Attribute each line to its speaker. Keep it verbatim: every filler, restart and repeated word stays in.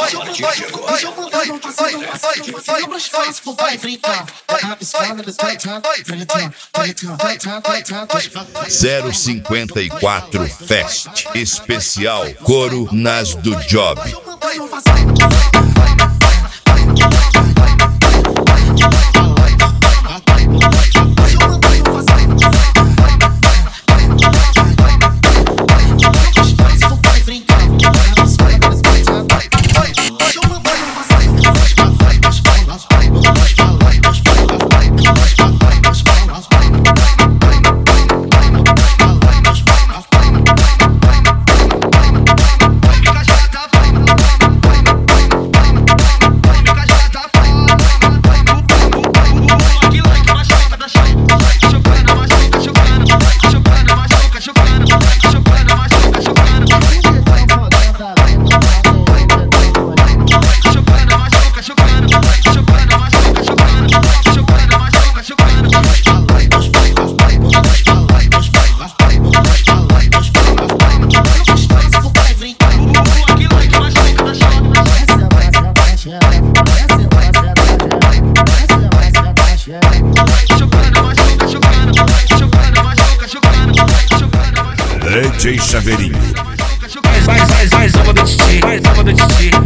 Speaker 1: partir de agora. Vai, vai, vai, vai, vai, vai,
Speaker 2: zero cinquenta e quatro Fest especial Coro nas do Job. D J Chaveirinho.
Speaker 3: Mais, mais, mais, mais uma do Titi, mais uma do Titi.